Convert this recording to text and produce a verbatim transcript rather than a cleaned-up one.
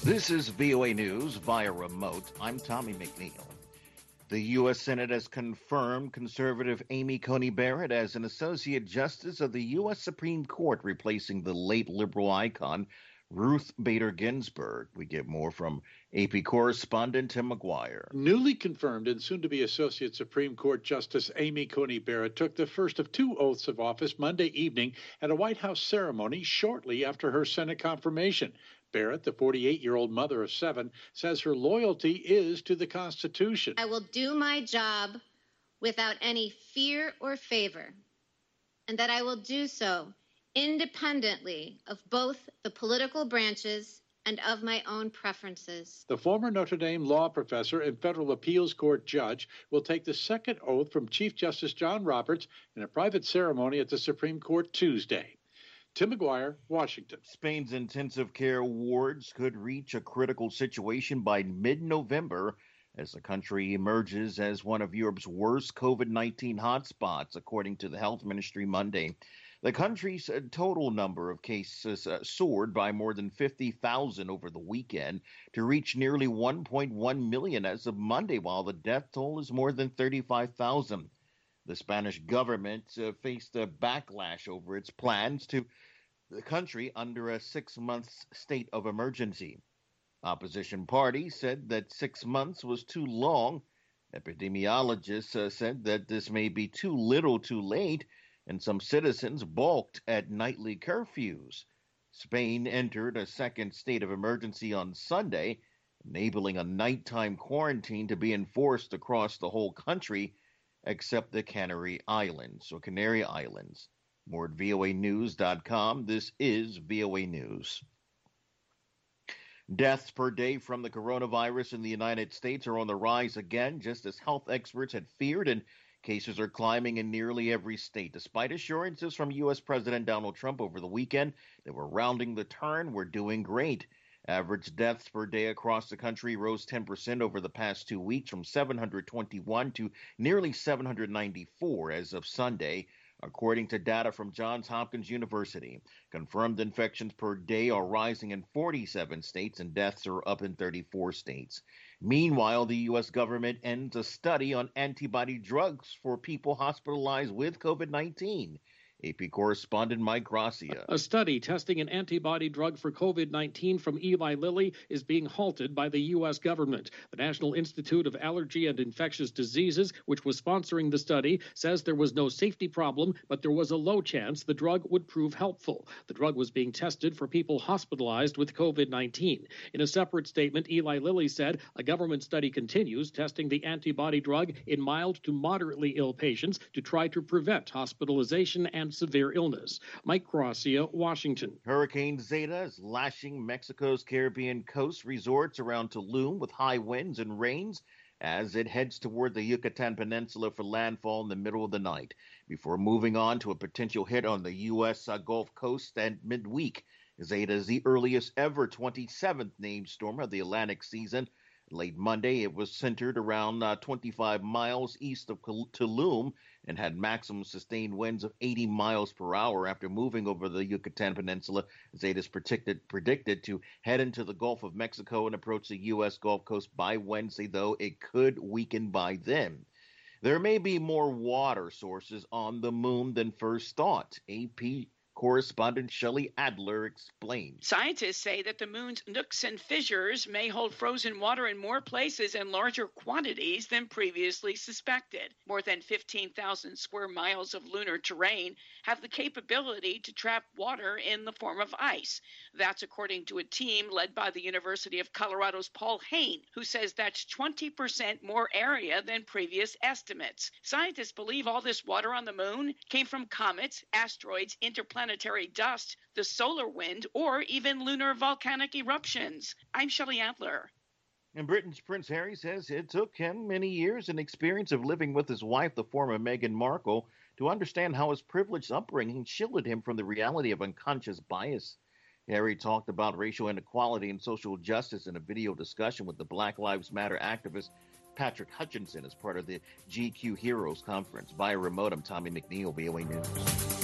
This is V O A News via remote. I'm Tommy McNeil. The U S Senate has confirmed conservative Amy Coney Barrett as an Associate Justice of the U S Supreme Court, replacing the late liberal icon Ruth Bader Ginsburg. We get more from A P correspondent Tim McGuire. Newly confirmed and soon-to-be Associate Supreme Court Justice Amy Coney Barrett took the first of two oaths of office Monday evening at a White House ceremony shortly after her Senate confirmation. Barrett, the forty-eight-year-old mother of seven, says her loyalty is to the Constitution. I will do my job without any fear or favor, and that I will do so independently of both the political branches and of my own preferences. The former Notre Dame law professor and federal appeals court judge will take the second oath from Chief Justice John Roberts in a private ceremony at the Supreme Court Tuesday. Tim McGuire, Washington. Spain's intensive care wards could reach a critical situation by mid-November as the country emerges as one of Europe's worst COVID nineteen hotspots, according to the health ministry Monday. The country's total number of cases uh, soared by more than fifty thousand over the weekend to reach nearly one point one million as of Monday, while the death toll is more than thirty-five thousand. The Spanish government uh, faced a backlash over its plans to the country under a six-month state of emergency. Opposition parties said that six months was too long. Epidemiologists uh, said that this may be too little too late, and some citizens balked at nightly curfews. Spain entered a second state of emergency on Sunday, enabling a nighttime quarantine to be enforced across the whole country, except the Canary Islands, or Canary Islands. More at V O A news dot com. This is V O A News. Deaths per day from the coronavirus in the United States are on the rise again, just as health experts had feared, and cases are climbing in nearly every state. Despite assurances from U S President Donald Trump over the weekend that we're rounding the turn, we're doing great. Average deaths per day across the country rose ten percent over the past two weeks, from seven hundred twenty-one to nearly seven hundred ninety-four as of Sunday, according to data from Johns Hopkins University. Confirmed infections per day are rising in forty-seven states, and deaths are up in thirty-four states. Meanwhile, the U S government ends a study on antibody drugs for people hospitalized with COVID nineteen. A P correspondent Mike Gracia. A study testing an antibody drug for COVID nineteen from Eli Lilly is being halted by the U S government. The National Institute of Allergy and Infectious Diseases, which was sponsoring the study, says there was no safety problem, but there was a low chance the drug would prove helpful. The drug was being tested for people hospitalized with COVID nineteen. In a separate statement, Eli Lilly said a government study continues testing the antibody drug in mild to moderately ill patients to try to prevent hospitalization and severe illness. Mike Gracia, Washington. Hurricane Zeta is lashing Mexico's Caribbean coast resorts around Tulum with high winds and rains as it heads toward the Yucatan Peninsula for landfall in the middle of the night, before moving on to a potential hit on the U S Uh, Gulf Coast at midweek. Zeta is the earliest ever twenty-seventh named storm of the Atlantic season. Late Monday, it was centered around uh, twenty-five miles east of Tulum and had maximum sustained winds of eighty miles per hour. After moving over the Yucatan Peninsula, Zeta is predicted, predicted to head into the Gulf of Mexico and approach the U S Gulf Coast by Wednesday, though it could weaken by then. There may be more water sources on the moon than first thought. A P correspondent Shelley Adler explains. Scientists say that the moon's nooks and fissures may hold frozen water in more places and larger quantities than previously suspected. More than fifteen thousand square miles of lunar terrain have the capability to trap water in the form of ice. That's according to a team led by the University of Colorado's Paul Hain, who says that's twenty percent more area than previous estimates. Scientists believe all this water on the moon came from comets, asteroids, interplanetary Planetary dust, the solar wind, or even lunar volcanic eruptions. I'm Shelley Adler. And Britain's Prince Harry says it took him many years and experience of living with his wife, the former Meghan Markle, to understand how his privileged upbringing shielded him from the reality of unconscious bias. Harry talked about racial inequality and social justice in a video discussion with the Black Lives Matter activist Patrick Hutchinson as part of the G Q Heroes Conference. Via remote, I'm Tommy McNeil, V O A News.